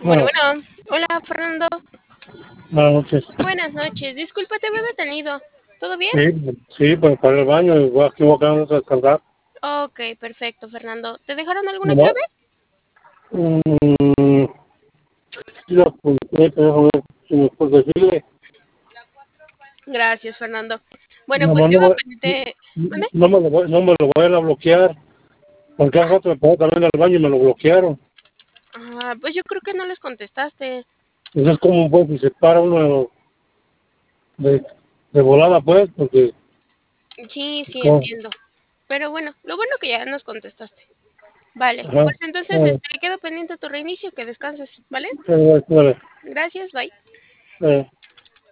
Bueno, Bueno, bueno. Hola, Fernando. buenas noches. Buenas noches. Disculpa, te había detenido. ¿Todo bien? Sí, pues para el baño, igual aquí voy a quedarnos a descansar. Ok, perfecto, Fernando. ¿Te dejaron alguna Nomás, clave? mm, sí la apunté, pero déjame ver si me puedo decirle. Gracias, Fernando. Bueno, pues Nomás quedo pendiente. ¿Mande? no me lo vayan a bloquear, porque hace rato me pongo también al baño y me lo bloquearon. Ah, pues yo creo que no les contestaste. Entonces, ¿cómo pues si se para uno de, de volada, pues? Porque, Sí, sí, ¿cómo? entiendo. Pero bueno, lo bueno que ya nos contestaste. Vale, Ajá, pues entonces quedo pendiente de tu reinicio, que descanses, ¿vale? vale, Gracias, bye. eh.